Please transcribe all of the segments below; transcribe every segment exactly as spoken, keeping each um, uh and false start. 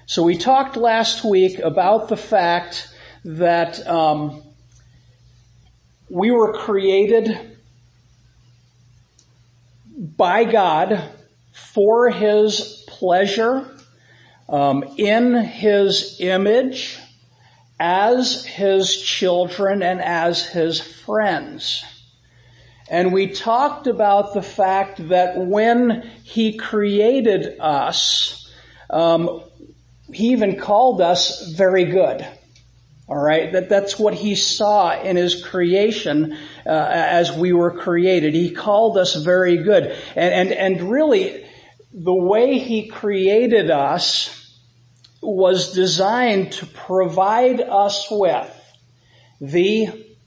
So we talked last week about the fact that um, we were created by God for His pleasure, um, in His image, as His children and as His friends. And we talked about the fact that when He created us, um, He even called us very good. All right, that that's what He saw in His creation uh, as we were created. He called us very good, and and and really, the way He created us was designed to provide us with the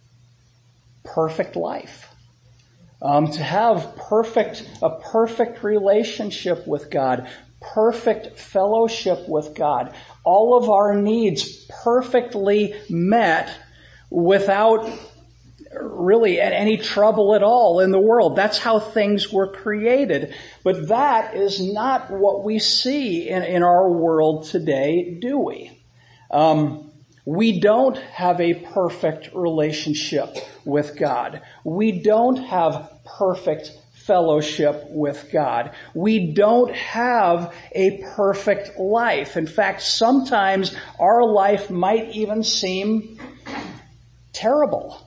perfect life, um, to have perfect a perfect relationship with God, perfect fellowship with God. All of our needs perfectly met without really any trouble at all in the world. That's how things were created. But that is not what we see in, in our world today, do we? Um, we don't have a perfect relationship with God. We don't have perfect fellowship with God. We don't have a perfect life. In fact, sometimes our life might even seem terrible.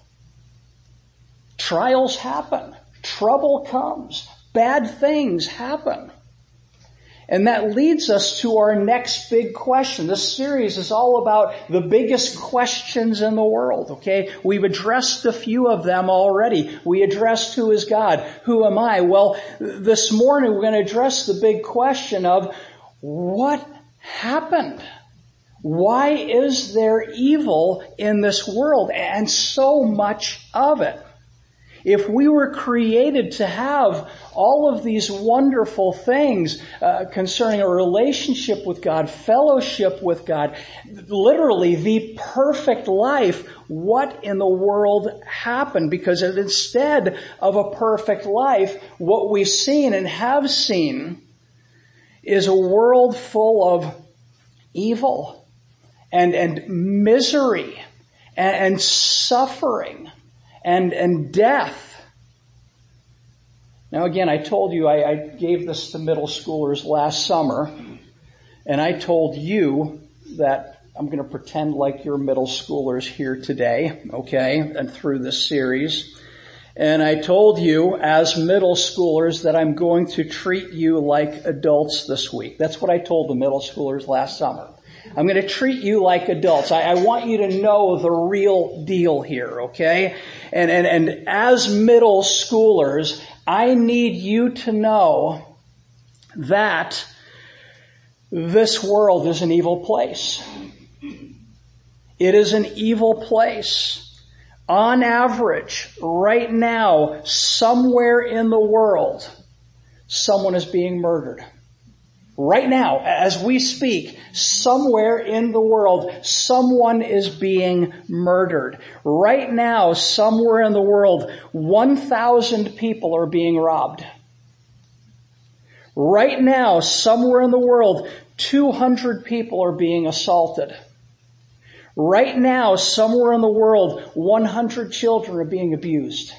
Trials happen. Trouble comes. Bad things happen. And that leads us to our next big question. This series is all about the biggest questions in the world, okay? We've addressed a few of them already. We addressed who is God? Who am I? Well, this morning we're going to address the big question of what happened? Why is there evil in this world and so much of it? If we were created to have all of these wonderful things uh, concerning a relationship with God, fellowship with God, literally the perfect life, what in the world happened? Because instead of a perfect life, what we've seen and have seen is a world full of evil and, and misery and, and suffering. And, and death. Now again, I told you, I, I gave this to middle schoolers last summer, and I told you that I'm going to pretend like you're middle schoolers here today, okay, and through this series. And I told you, as middle schoolers, that I'm going to treat you like adults this week. That's what I told the middle schoolers last summer. I'm going to treat you like adults. I, I want you to know the real deal here, okay? And, and, and as middle schoolers, I need you to know that this world is an evil place. It is an evil place. On average, right now, somewhere in the world, someone is being murdered. Right now, as we speak, somewhere in the world, someone is being murdered. Right now, somewhere in the world, one thousand people are being robbed. Right now, somewhere in the world, two hundred people are being assaulted. Right now, somewhere in the world, one hundred children are being abused.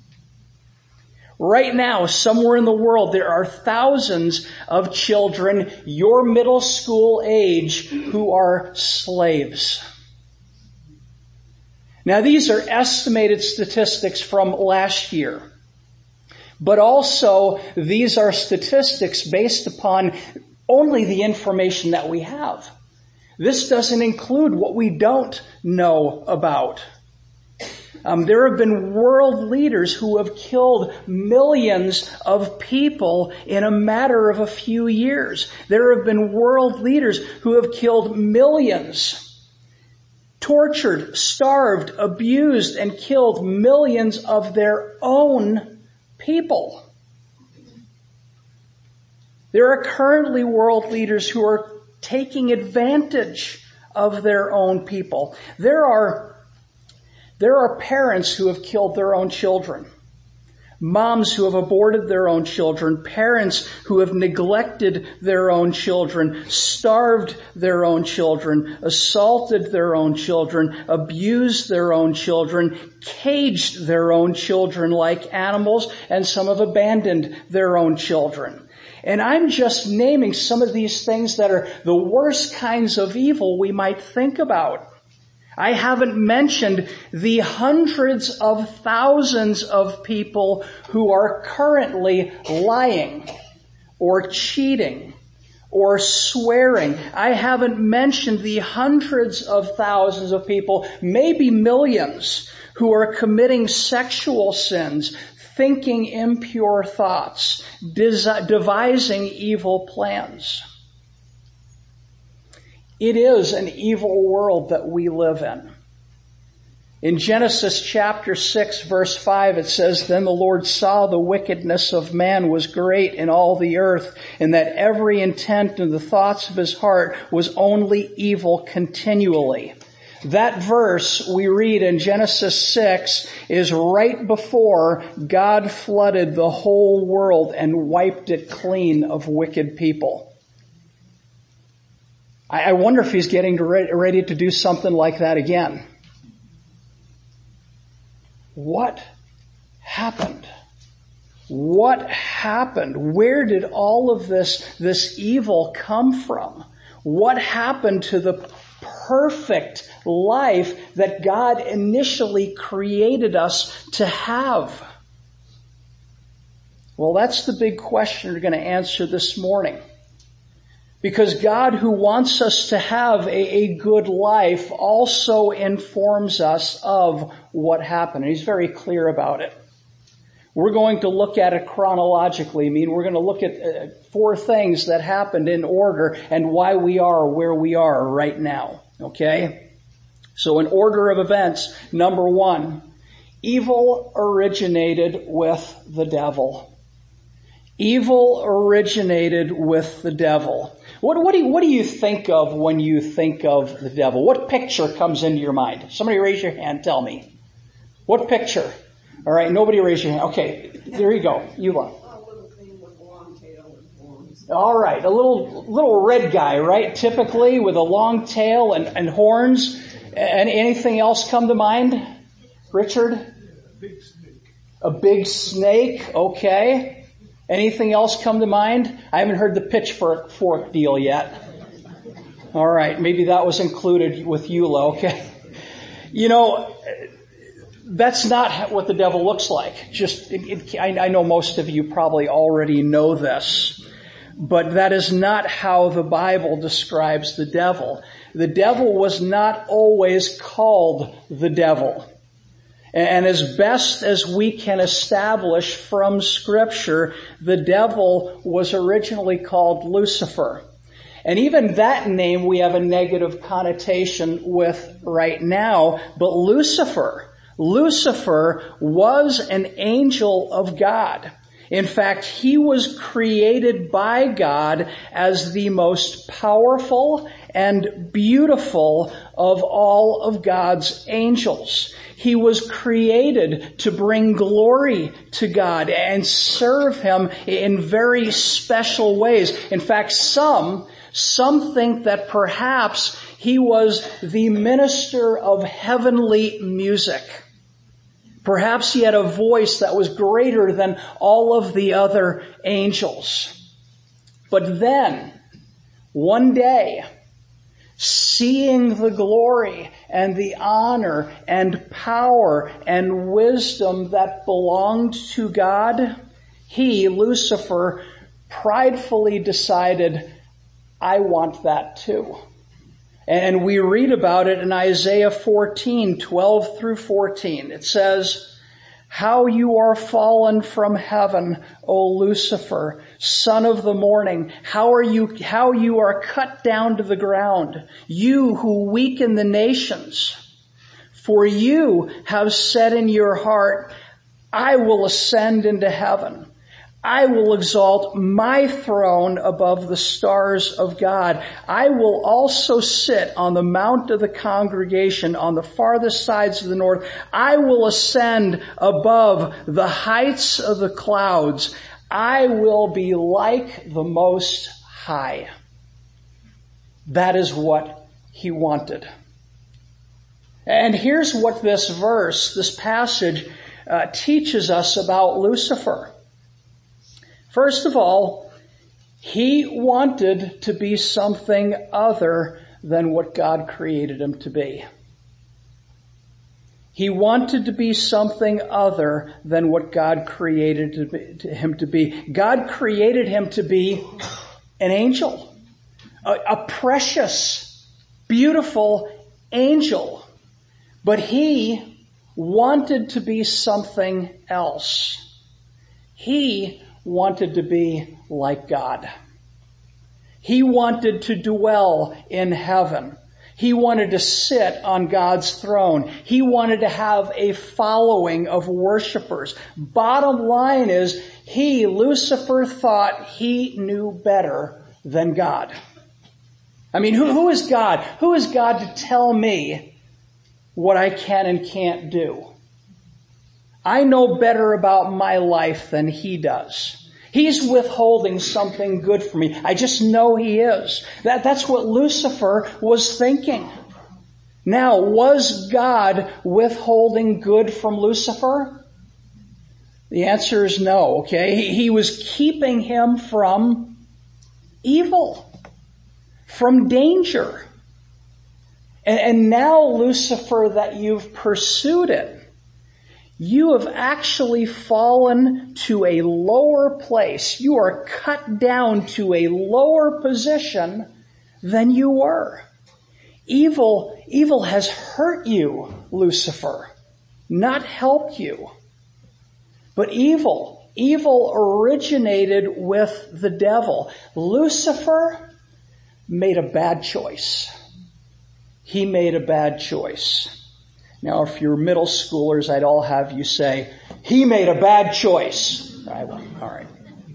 Right now, somewhere in the world, there are thousands of children your middle school age who are slaves. Now, these are estimated statistics from last year. But also, these are statistics based upon only the information that we have. This doesn't include what we don't know about. Um, there have been world leaders who have killed millions of people in a matter of a few years. There have been world leaders who have killed millions, tortured, starved, abused, and killed millions of their own people. There are currently world leaders who are taking advantage of their own people. There are There are parents who have killed their own children. moms who have aborted their own children, parents who have neglected their own children, starved their own children, assaulted their own children, abused their own children, caged their own children like animals, and some have abandoned their own children. And I'm just naming some of these things that are the worst kinds of evil we might think about. I haven't mentioned the hundreds of thousands of people who are currently lying or cheating or swearing. I haven't mentioned the hundreds of thousands of people, maybe millions, who are committing sexual sins, thinking impure thoughts, devising evil plans. It is an evil world that we live in. In Genesis chapter six verse five it says, "Then the Lord saw the wickedness of man was great in all the earth, and that every intent and the thoughts of his heart was only evil continually." That verse we read in Genesis six is right before God flooded the whole world and wiped it clean of wicked people. I wonder if he's getting ready to do something like that again. What happened? What happened? Where did all of this, this evil come from? What happened to the perfect life that God initially created us to have? Well, that's the big question we're going to answer this morning. Because God, who wants us to have a, a good life, also informs us of what happened. And he's very clear about it. We're going to look at it chronologically. I mean, we're going to look at uh, four things that happened in order and why we are where we are right now. Okay? So in order of events, number one, evil originated with the devil. Evil originated with the devil. What, what, do you, what do you think of when you think of the devil? What picture comes into your mind? Somebody raise your hand, tell me. What picture? All right, nobody raise your hand. Okay, there you go. Eula. A little thing with a long tail and horns. All right, a little little red guy, right? Typically with a long tail and, and horns. And anything else come to mind? Richard? Yeah, a big snake. A big snake, okay. Anything else come to mind? I haven't heard the pitchfork fork deal yet. All right, maybe that was included with Eula, okay. You know, that's not what the devil looks like. Just, it, it, I, I know most of you probably already know this, but that is not how the Bible describes the devil. The devil was not always called the devil. And as best as we can establish from Scripture, the devil was originally called Lucifer. And even that name we have a negative connotation with right now. But Lucifer, Lucifer was an angel of God. In fact, he was created by God as the most powerful and beautiful of all of God's angels. He was created to bring glory to God and serve Him in very special ways. In fact, some, some think that perhaps he was the minister of heavenly music. Perhaps he had a voice that was greater than all of the other angels. But then, one day, seeing the glory and the honor and power and wisdom that belonged to God, he, Lucifer, pridefully decided, I want that too. And we read about it in Isaiah fourteen, twelve through fourteen. It says, "How you are fallen from heaven, O Lucifer, son of the morning. How are you, how you are cut down to the ground, you who weaken the nations. For you have said in your heart, I will ascend into heaven. I will exalt my throne above the stars of God. I will also sit on the mount of the congregation on the farthest sides of the north. I will ascend above the heights of the clouds. I will be like the Most High. That is what he wanted. And here's what this verse, this passage, uh, teaches us about Lucifer. First of all, he wanted to be something other than what God created him to be. He wanted to be something other than what God created to be, to him to be. God created him to be an angel, a, a precious, beautiful angel. But he wanted to be something else. He wanted to be like God. He wanted to dwell in heaven. He wanted to sit on God's throne. He wanted to have a following of worshipers. Bottom line is, he, Lucifer, thought he knew better than God. I mean, who, who is God? Who is God to tell me what I can and can't do? I know better about my life than he does. He's withholding something good from me. I just know he is. That, that's what Lucifer was thinking. Now, was God withholding good from Lucifer? The answer is no, okay? He, he was keeping him from evil, from danger. And, and now, Lucifer, that you've pursued it, you have actually fallen to a lower place. You are cut down to a lower position than you were. Evil, evil has hurt you, Lucifer, not helped you. But evil, evil originated with the devil. Lucifer made a bad choice. He made a bad choice. Now, if you're middle schoolers, I'd all have you say, he made a bad choice. All right, well, all right.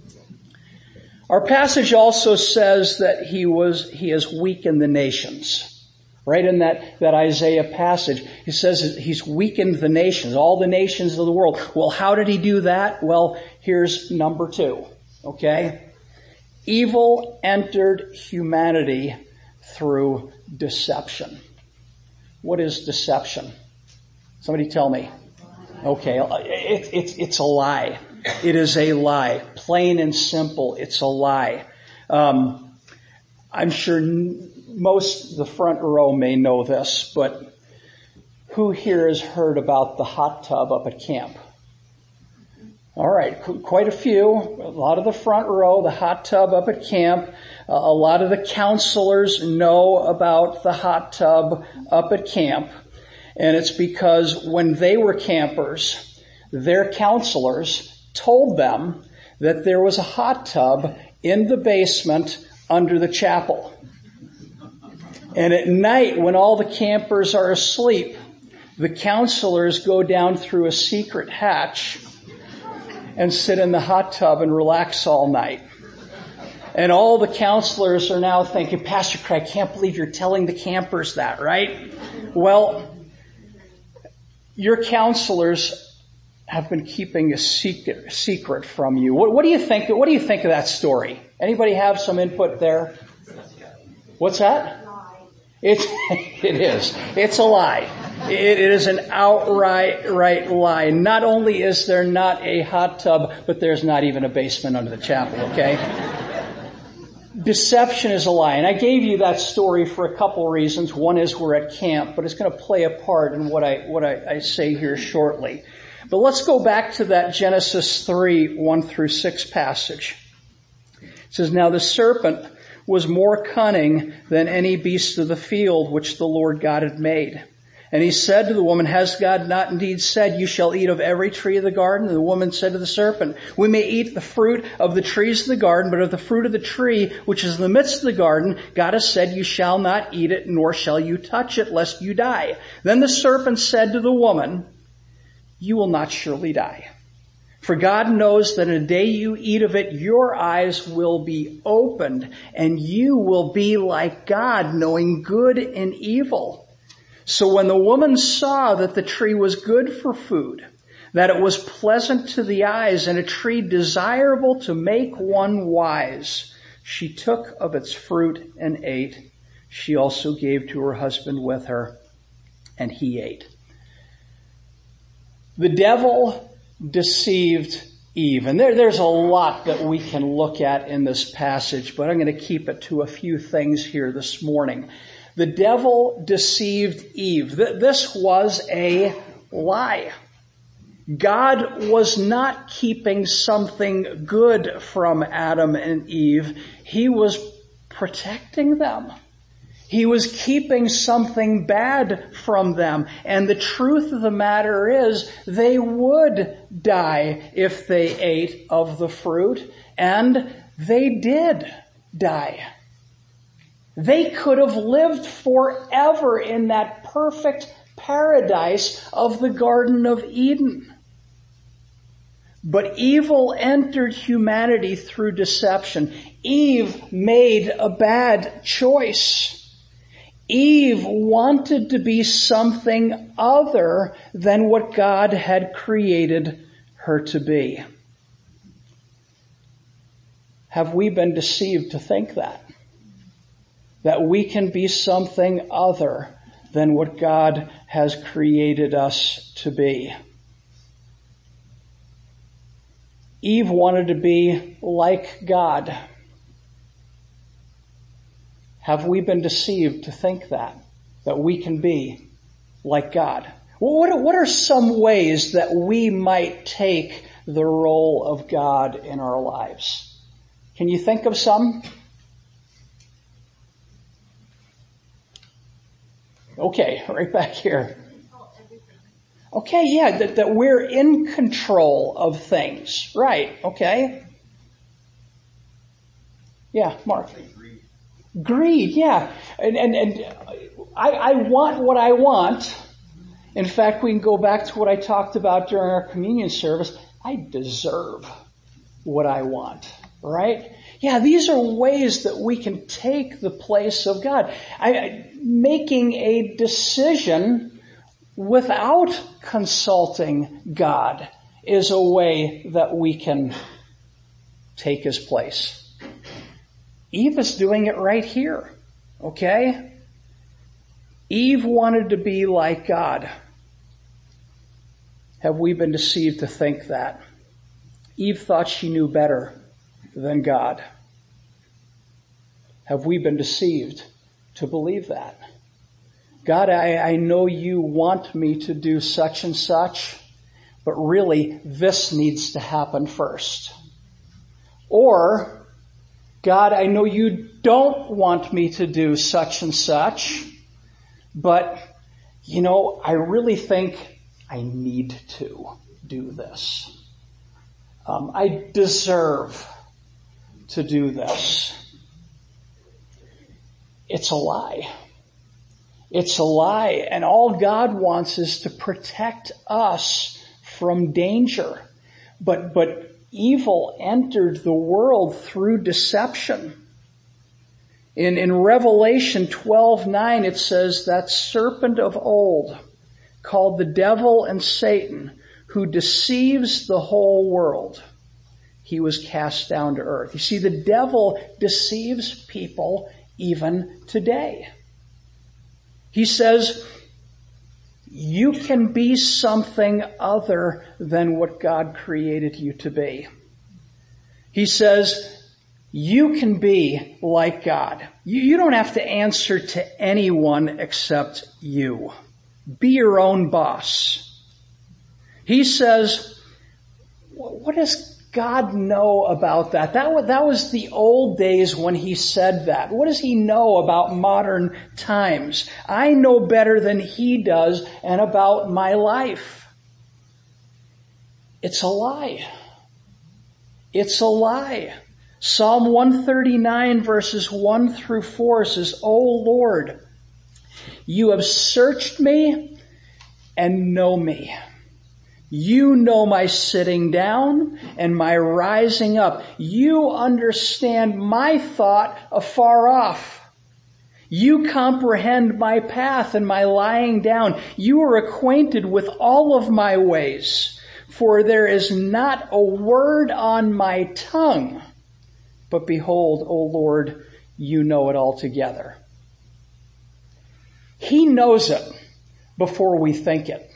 Our passage also says that he was, he has weakened the nations. Right in that, that Isaiah passage, he says he's weakened the nations, all the nations of the world. Well, how did he do that? Well, here's number two, okay? Evil entered humanity through deception. What is deception? Somebody tell me. Okay, it, it, it's a lie. It is a lie. Plain and simple, it's a lie. Um, I'm sure n- most of the front row may know this, but who here has heard about the hot tub up at camp? All right, quite a few. A lot of the front row, the hot tub up at camp. Uh, a lot of the counselors know about the hot tub up at camp. And it's because when they were campers, their counselors told them that there was a hot tub in the basement under the chapel. And at night, when all the campers are asleep, the counselors go down through a secret hatch and sit in the hot tub and relax all night. And all the counselors are now thinking, Pastor Craig, I can't believe you're telling the campers that, right? Well, your counselors have been keeping a secret, secret from you. What, what do you think? What do you think of that story? Anybody have some input there? What's that? It's, it is. It's a lie. It, it is an outright right lie. Not only is there not a hot tub, but there's not even a basement under the chapel, okay? Deception is a lie. And I gave you that story for a couple reasons. One is we're at camp, but it's going to play a part in what I, what I, I say here shortly. But let's go back to that Genesis three, one through six passage. It says, now the serpent was more cunning than any beast of the field which the Lord God had made. And he said to the woman, has God not indeed said, you shall eat of every tree of the garden? And the woman said to the serpent, we may eat the fruit of the trees of the garden, but of the fruit of the tree which is in the midst of the garden, God has said, you shall not eat it, nor shall you touch it, lest you die. Then the serpent said to the woman, you will not surely die. For God knows that in the day you eat of it, your eyes will be opened, and you will be like God, knowing good and evil. So when the woman saw that the tree was good for food, that it was pleasant to the eyes, and a tree desirable to make one wise, she took of its fruit and ate. She also gave to her husband with her, and he ate. The devil deceived Eve. And there, there's a lot that we can look at in this passage, but I'm going to keep it to a few things here this morning. The devil deceived Eve. This was a lie. God was not keeping something good from Adam and Eve. He was protecting them. He was keeping something bad from them. And the truth of the matter is, they would die if they ate of the fruit. And they did die. They could have lived forever in that perfect paradise of the Garden of Eden. But evil entered humanity through deception. Eve made a bad choice. Eve wanted to be something other than what God had created her to be. Have we been deceived to think that? That we can be something other than what God has created us to be. Eve wanted to be like God. Have we been deceived to think that? That we can be like God? What are, what are some ways that we might take the role of God in our lives? Can you think of some? Okay, right back here. Okay, yeah, that, that we're in control of things. Right, okay. Yeah, Mark. Greed. Greed, yeah. And, and, and I, I want what I want. In fact, we can go back to what I talked about during our communion service. I deserve what I want, right? Yeah, these are ways that we can take the place of God. I, I, making a decision without consulting God is a way that we can take his place. Eve is doing it right here, okay? Eve wanted to be like God. Have we been deceived to think that? Eve thought she knew better than God. Have we been deceived to believe that? God, I, I know you want me to do such and such, but really this needs to happen first. Or, God, I know you don't want me to do such and such, but, you know, I really think I need to do this. Um, I deserve to do this. It's a lie. It's a lie. And all God wants is to protect us from danger. But, but evil entered the world through deception. In, in Revelation twelve nine, it says, that serpent of old, called the devil and Satan, who deceives the whole world, he was cast down to earth. You see, the devil deceives people even today. He says, you can be something other than what God created you to be. He says, you can be like God. You, you don't have to answer to anyone except you. Be your own boss. He says, what does God know about that? That was, that was the old days when he said that. What does he know about modern times? I know better than he does and about my life. It's a lie. It's a lie. Psalm one thirty-nine verses one through four says, O Lord, you have searched me and know me. You know my sitting down and my rising up. You understand my thought afar off. You comprehend my path and my lying down. You are acquainted with all of my ways. For there is not a word on my tongue. But behold, O Lord, you know it altogether. He knows it before we think it.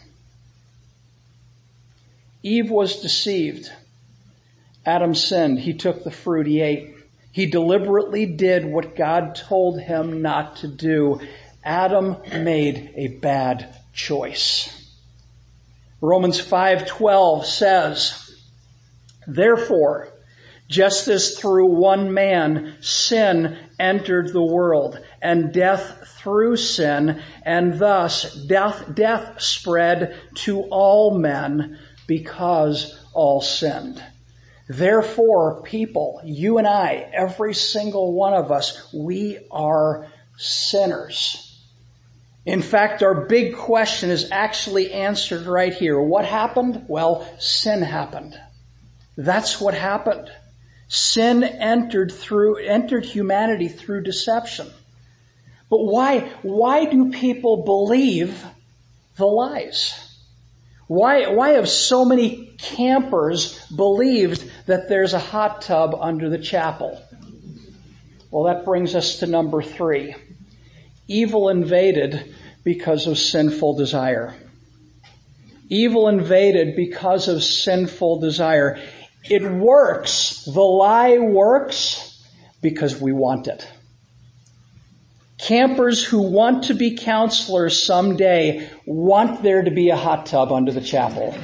Eve was deceived. Adam sinned. He took the fruit. He ate. He deliberately did what God told him not to do. Adam made a bad choice. Romans five twelve says, therefore, just as through one man sin entered the world, and death through sin, and thus death, death spread to all men because all sinned. Therefore, people, you and I, every single one of us, we are sinners. In fact, our big question is actually answered right here. What happened? Well, sin happened. That's what happened. Sin entered through, entered humanity through deception. But why, why do people believe the lies? Why, why have so many campers believed that there's a hot tub under the chapel? Well, that brings us to number three. Evil invaded because of sinful desire. Evil invaded because of sinful desire. It works. The lie works because we want it. Campers who want to be counselors someday want there to be a hot tub under the chapel.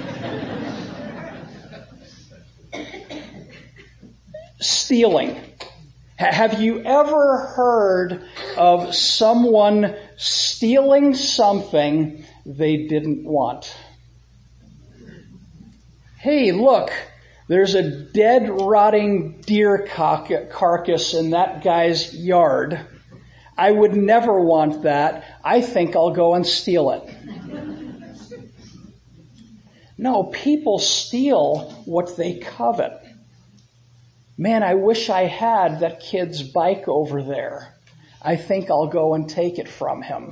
Stealing. Have you ever heard of someone stealing something they didn't want? Hey, look, there's a dead, rotting deer carcass in that guy's yard. I would never want that. I think I'll go and steal it. No, people steal what they covet. Man, I wish I had that kid's bike over there. I think I'll go and take it from him.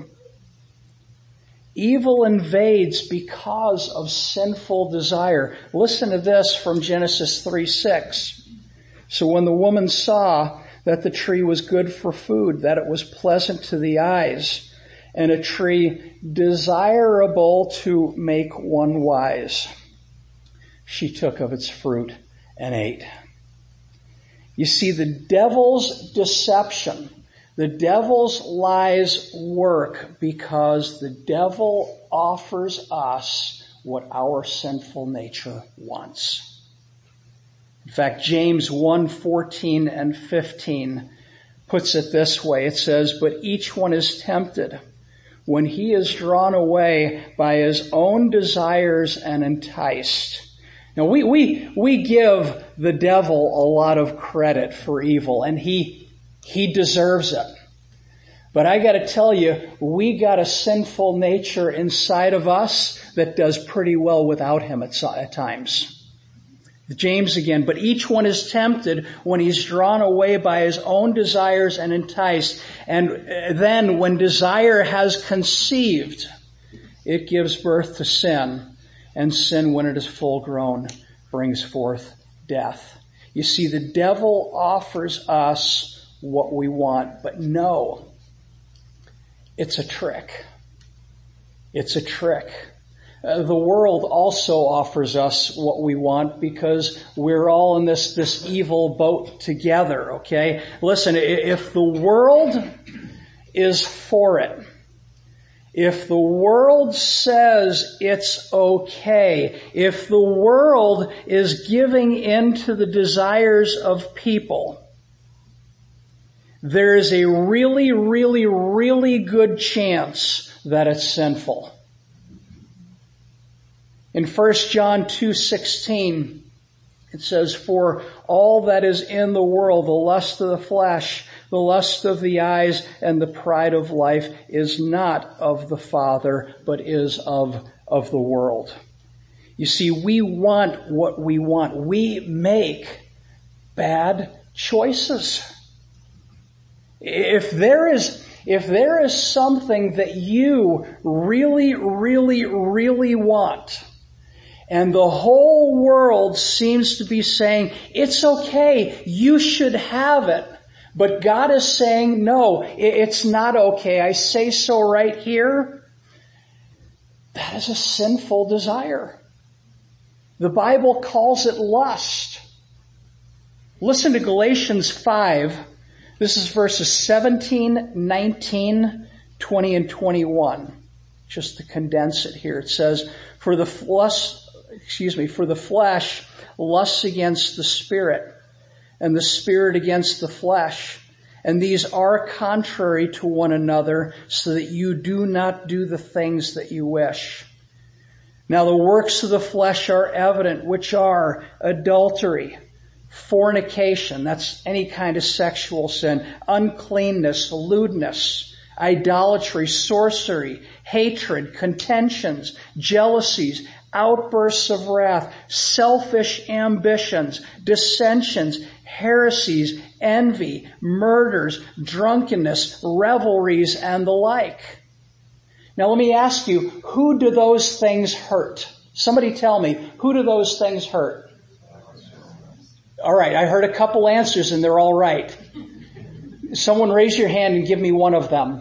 Evil invades because of sinful desire. Listen to this from Genesis three six. So when the woman saw that the tree was good for food, that it was pleasant to the eyes, and a tree desirable to make one wise, she took of its fruit and ate. You see, the devil's deception, the devil's lies work because the devil offers us what our sinful nature wants. In fact, James one fourteen and fifteen puts it this way. It says, but each one is tempted when he is drawn away by his own desires and enticed. Now, we, we, we give the devil a lot of credit for evil, and he, he deserves it. But I gotta tell you, we got a sinful nature inside of us that does pretty well without him at, at times. James again, but each one is tempted when he's drawn away by his own desires and enticed. And then when desire has conceived, it gives birth to sin. And sin, when it is full grown, brings forth death. You see, the devil offers us what we want, but no, it's a trick. It's a trick. Uh, the world also offers us what we want because we're all in this, this evil boat together, okay? Listen, if the world is for it, if the world says it's okay, if the world is giving in to the desires of people, there is a really, really, really good chance that it's sinful. In First John two sixteen, it says, for all that is in the world, the lust of the flesh, the lust of the eyes, and the pride of life is not of the Father, but is of, of the world. You see, we want what we want. We make bad choices. If there is, if there is something that you really, really, really want, and the whole world seems to be saying, it's okay, you should have it, but God is saying, no, it's not okay. I say so right here. That is a sinful desire. The Bible calls it lust. Listen to Galatians five. This is verses seventeen, nineteen, twenty, and twenty-one. Just to condense it here. It says, for the flesh, excuse me, for the flesh lusts against the spirit, and the spirit against the flesh. And these are contrary to one another, so that you do not do the things that you wish. Now the works of the flesh are evident, which are adultery, fornication, that's any kind of sexual sin, uncleanness, lewdness, idolatry, sorcery, hatred, contentions, jealousies, outbursts of wrath, selfish ambitions, dissensions, heresies, envy, murders, drunkenness, revelries, and the like. Now let me ask you, who do those things hurt? Somebody tell me, who do those things hurt? All right, I heard a couple answers and they're all right. Someone raise your hand and give me one of them.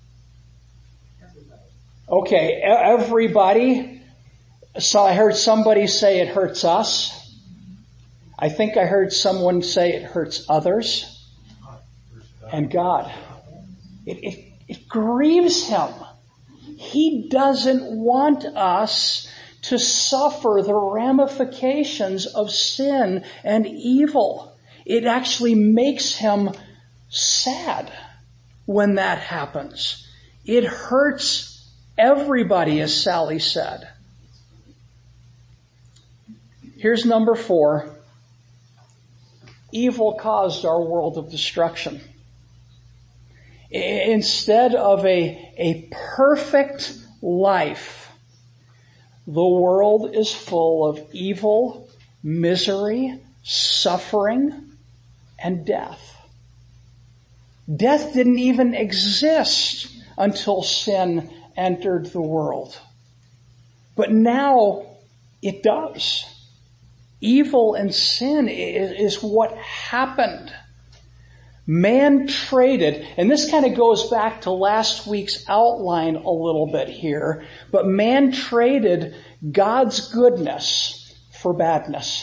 Okay, everybody. So I heard somebody say it hurts us. I think I heard someone say it hurts others and God. It, it, it grieves him. He doesn't want us to suffer the ramifications of sin and evil. It actually makes him sad when that happens. It hurts everybody, as Sally said. Here's number four. Evil caused our world of destruction. Instead of a, a perfect life, the world is full of evil, misery, suffering, and death. Death didn't even exist until sin entered the world. But now it does. Evil and sin is, is what happened. Man traded, and this kind of goes back to last week's outline a little bit here, but man traded God's goodness for badness.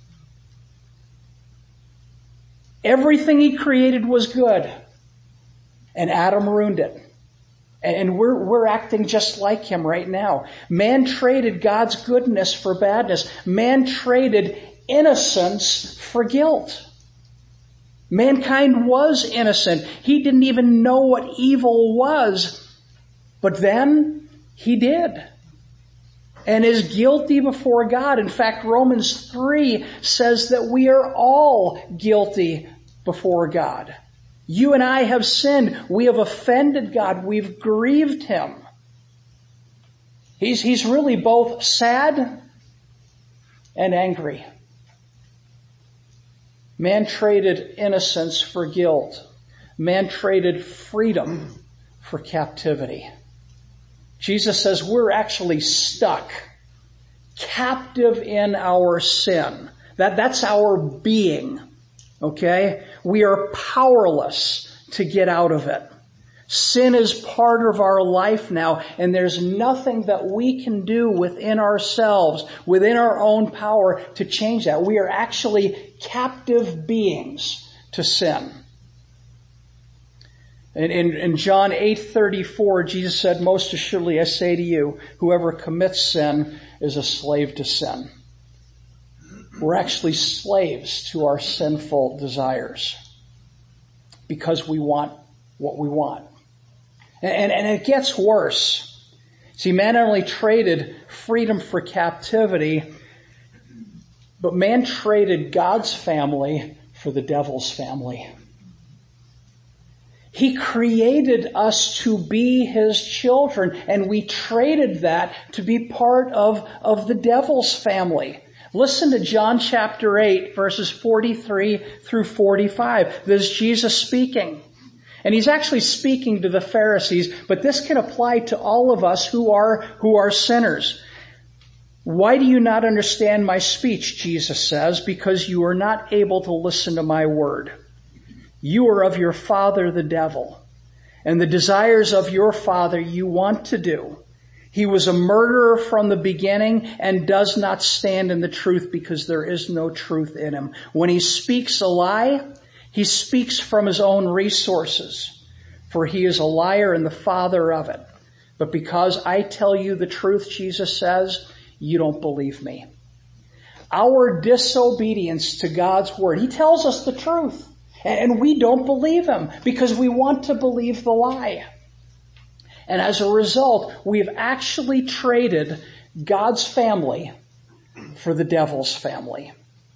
Everything he created was good, and Adam ruined it. And we're, we're acting just like him right now. Man traded God's goodness for badness. Man traded innocence for guilt. Mankind was innocent. He didn't even know what evil was. But then he did. And is guilty before God. In fact, Romans three says that we are all guilty before God. You and I have sinned. We have offended God. We've grieved him. He's, he's really both sad and angry. Man traded innocence for guilt. Man traded freedom for captivity. Jesus says we're actually stuck, captive in our sin. That, that's our being. Okay? We are powerless to get out of it. Sin is part of our life now, and there's nothing that we can do within ourselves, within our own power to change that. We are actually captive beings to sin. In, in, in John eight thirty-four, Jesus said, most assuredly I say to you, whoever commits sin is a slave to sin. We're actually slaves to our sinful desires because we want what we want. And, and it gets worse. See, man not only traded freedom for captivity, but man traded God's family for the devil's family. He created us to be His children, and we traded that to be part of, of the devil's family. Listen to John chapter eight, verses forty-three through forty-five. This is Jesus speaking. And He's actually speaking to the Pharisees, but this can apply to all of us who are, who are sinners. Why do you not understand my speech, Jesus says? Because you are not able to listen to my word. You are of your father the devil, and the desires of your father you want to do. He was a murderer from the beginning and does not stand in the truth because there is no truth in him. When he speaks a lie, he speaks from his own resources, for he is a liar and the father of it. But because I tell you the truth, Jesus says, you don't believe me. Our disobedience to God's word, He tells us the truth, and we don't believe Him because we want to believe the lie. And as a result, we've actually traded God's family for the devil's family.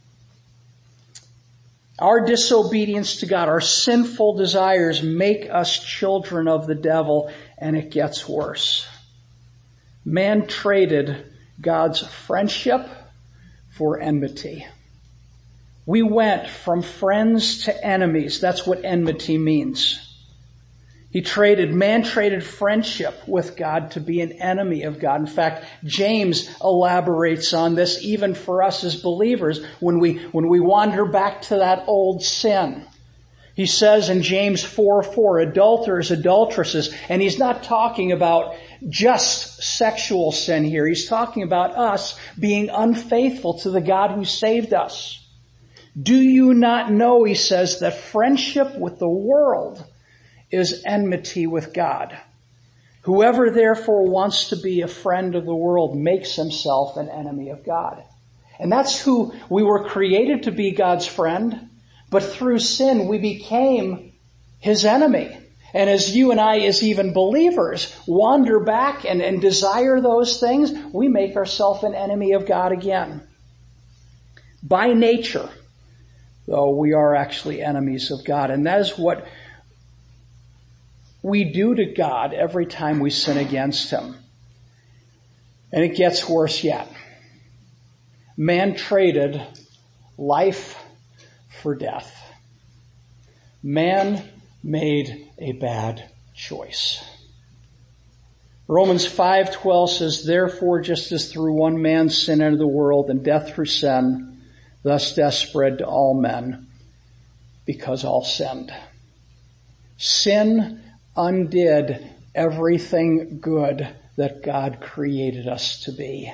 Our disobedience to God, our sinful desires make us children of the devil, and it gets worse. Man traded God's friendship for enmity. We went from friends to enemies. That's what enmity means. He traded, man traded friendship with God to be an enemy of God. In fact, James elaborates on this even for us as believers when we, when we wander back to that old sin. He says in James four four, adulterers, adulteresses, and he's not talking about just sexual sin here. He's talking about us being unfaithful to the God who saved us. Do you not know, he says, that friendship with the world is enmity with God? Whoever therefore wants to be a friend of the world makes himself an enemy of God. And that's who we were created to be, God's friend. But through sin, we became His enemy. And as you and I, as even believers, wander back and, and desire those things, we make ourselves an enemy of God again. By nature, though, we are actually enemies of God. And that is what we do to God every time we sin against Him. And it gets worse yet. Man traded life for death. Man made a bad choice. Romans five twelve says, therefore, just as through one man sin entered the world, and death through sin, thus death spread to all men, because all sinned. Sin undid everything good that God created us to be.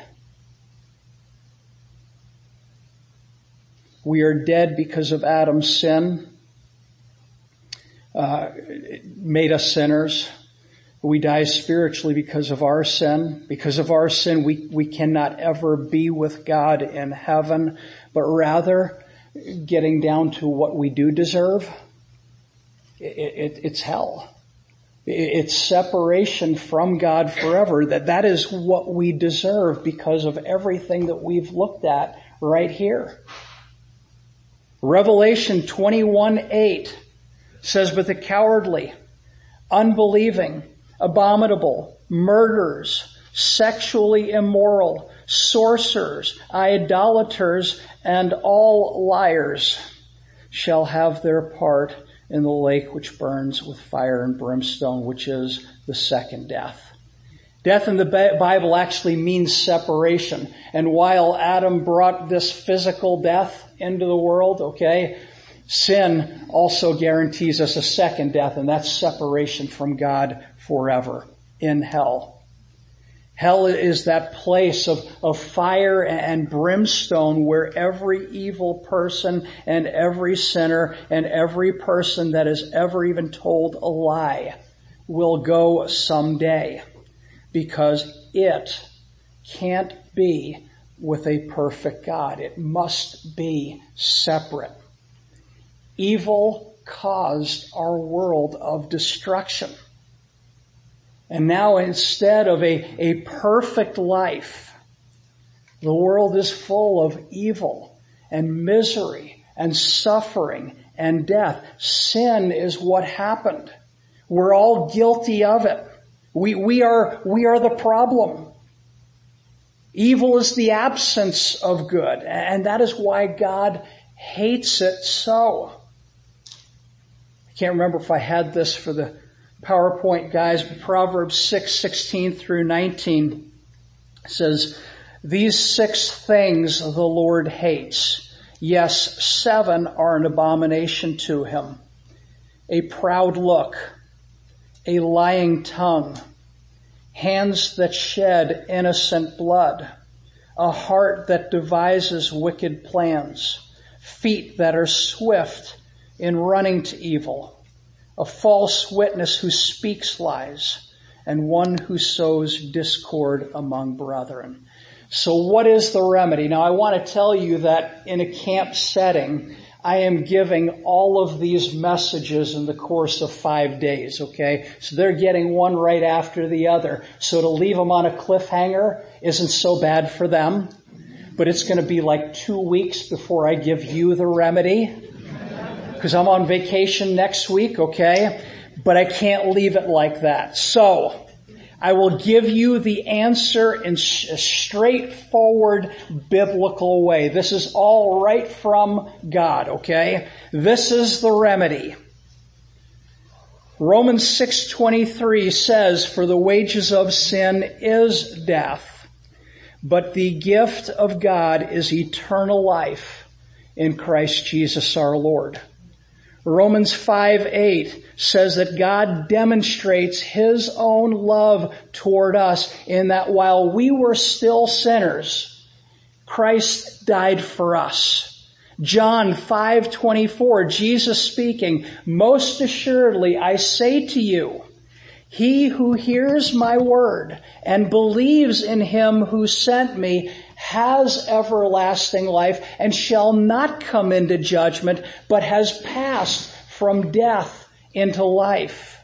We are dead because of Adam's sin. Uh, it made us sinners. We die spiritually because of our sin. Because of our sin, we, we cannot ever be with God in heaven, but rather, getting down to what we do deserve, it, it, it's hell. It's separation from God forever. That, that is what we deserve because of everything that we've looked at right here. Revelation twenty-one eight says, but the cowardly, unbelieving, abominable, murderers, sexually immoral, sorcerers, idolaters, and all liars shall have their part in the lake which burns with fire and brimstone, which is the second death. Death in the Bible actually means separation. And while Adam brought this physical death into the world, okay, sin also guarantees us a second death, and that's separation from God forever in hell. Hell is that place of, of fire and brimstone where every evil person and every sinner and every person that has ever even told a lie will go someday, because it can't be with a perfect God. It must be separate. Evil caused our world of destruction. And now instead of a, a perfect life, the world is full of evil and misery and suffering and death. Sin is what happened. We're all guilty of it. We, we are, we are the problem. Evil is the absence of good, and that is why God hates it so. I can't remember if I had this for the PowerPoint guys, but Proverbs six sixteen through nineteen says, "These six things the Lord hates. Yes, seven are an abomination to him. A proud look, a lying tongue, hands that shed innocent blood, a heart that devises wicked plans, feet that are swift in running to evil, a false witness who speaks lies, and one who sows discord among brethren." So what is the remedy? Now I want to tell you that in a camp setting, I am giving all of these messages in the course of five days, okay? So they're getting one right after the other. So to leave them on a cliffhanger isn't so bad for them, but it's going to be like two weeks before I give you the remedy, because I'm on vacation next week, okay? But I can't leave it like that. So I will give you the answer in a straightforward biblical way. This is all right from God, okay? This is the remedy. Romans six twenty-three says, "For the wages of sin is death, but the gift of God is eternal life in Christ Jesus our Lord." Romans five eight says that God demonstrates His own love toward us in that while we were still sinners, Christ died for us. John five twenty-four, Jesus speaking, "Most assuredly I say to you, he who hears my word and believes in him who sent me has everlasting life and shall not come into judgment, but has passed from death into life."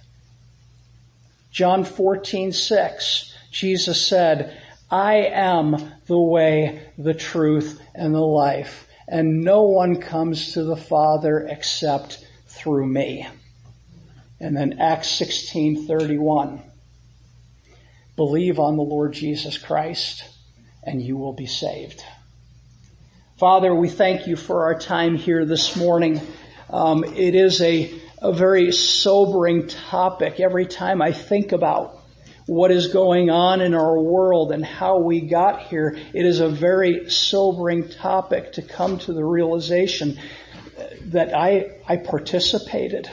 John fourteen six, Jesus said, "I am the way, the truth, and the life, and no one comes to the Father except through me." And then Acts sixteen thirty-one, "Believe on the Lord Jesus Christ, and you will be saved." Father, we thank you for our time here this morning. Um, it is a, a very sobering topic. Every time I think about what is going on in our world and how we got here, it is a very sobering topic to come to the realization that I, I participated.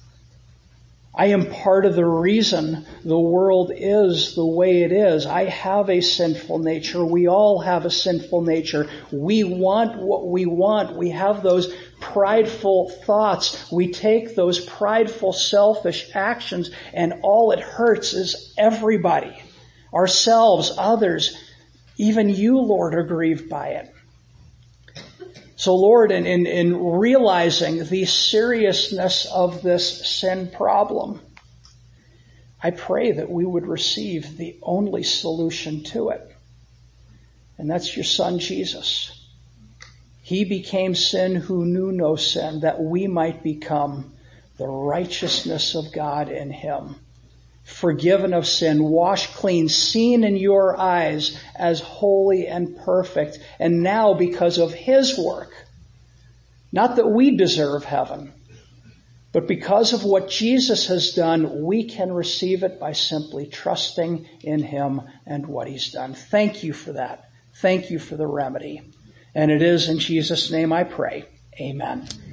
I am part of the reason the world is the way it is. I have a sinful nature. We all have a sinful nature. We want what we want. We have those prideful thoughts. We take those prideful, selfish actions, and all it hurts is everybody. Ourselves, others, even you, Lord, are grieved by it. So Lord, in, in, in realizing the seriousness of this sin problem, I pray that we would receive the only solution to it. And that's your Son, Jesus. He became sin who knew no sin, that we might become the righteousness of God in him. Forgiven of sin, washed clean, seen in your eyes as holy and perfect. And now, because of his work, not that we deserve heaven, but because of what Jesus has done, we can receive it by simply trusting in him and what he's done. Thank you for that. Thank you for the remedy. And it is in Jesus' name I pray. Amen.